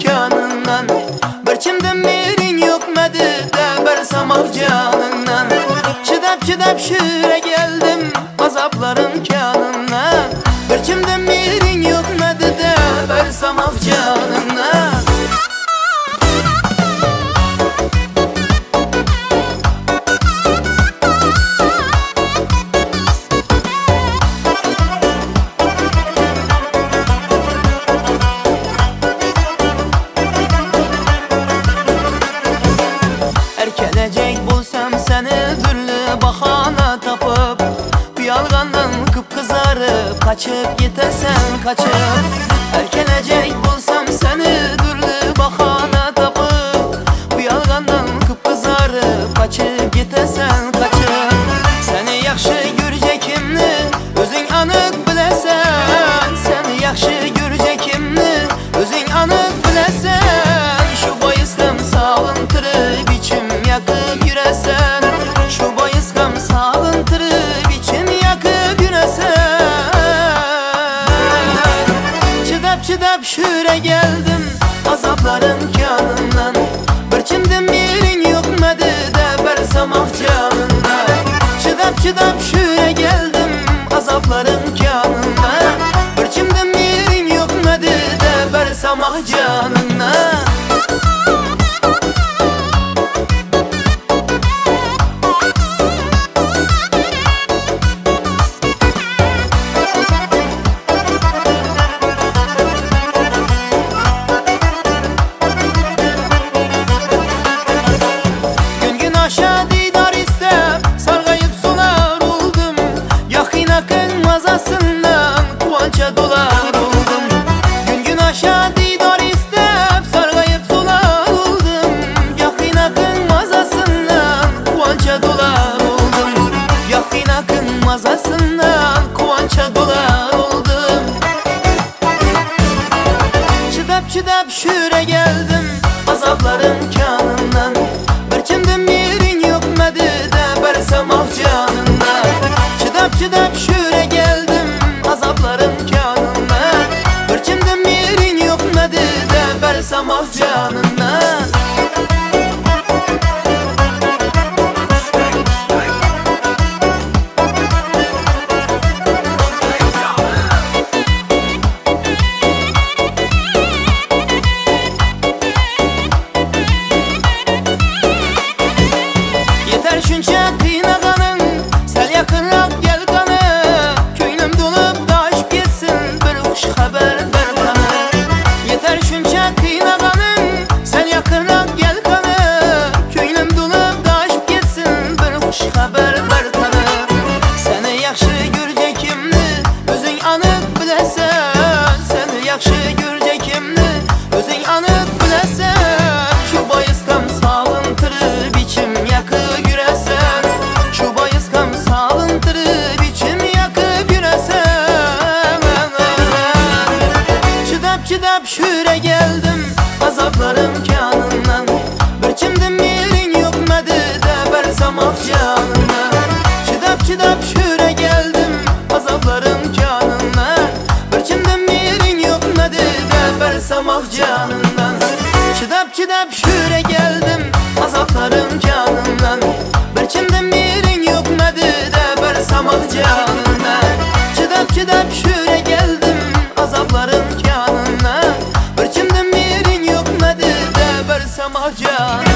imkanından. Bir kimden mirin yokmadı da bersamak canından. Çıdap şüre geldim azapların kanına. Bir kimden mirin yokmadı da bersamak canından. Erkelecek bulsam seni türlü bahana tapıp, bir yalgandan kıpkızarıp kaçıp gitesen kaçıp. Erkelecek bulsam seni türlü bahana tapıp, bir yalgandan kıpkızarıp kaçıp gitesen kaçıp. Seni yaxşı görecekimni özün anık bilesen. Seni yaxşı görecekimni özün anık bilesen. Şu bayızdım sağıntırıp içim yakıp yüresen. Şu bayızdım sağıntırıp içim yakıp yüresen. Çıdap şüre geldim azapların kanından. Bir kimden mirin yokmadı da bersamak canından. Çıdap şüre geldim azapların kanından. Bir kimden mirin yokmadı da bersamak canından. Mazasından kuança dolar oldum. Gün aşağı didar istep sargayıp solar oldum. Yakın akın mazasından kuança dolar oldum. Yakın akın mazasından kuança dolar oldum. Çıdap şüre geldim azapların kanından. Bir kimden mirin yokmadı da bersamak canından. Çıdap şüre geldim azapların kanından. Bir kimden mirin yokmadı da bersamak canından. Yeter şunca kıynağanın sel yakınrak gel kanı. Köynüm dolup daşıp gitsin bir kuş haber ver kanı. Yeter şunca kıynağanın sel yakınrak gel kanı. Köynüm dolup daşıp gitsin bir kuş haber ver kanı. Seni yaxşı görecekimni özün anık bilesen. Seni yaxşı görecekimni özün anık bilesen. Şu bayızkam sağıntırıp içim yakıp yüresen. Şu bayızkam sağıntırıp içim yakıp yüresen. Çıdap şüre geldim azapların kanından. Bir kimden mirin yokmadı da bersamak canından. Çıdap şüre geldim azapların kanından. Bir kimden mirin yokmadı da bersamak canından. Çıdap şüre geldim azapların canından. Bir kimden mirin yokmadı da bersamak canından. Çıdap şüre geldim azapların kanından. Bir kimden mirin yokmadı da bersamak canından.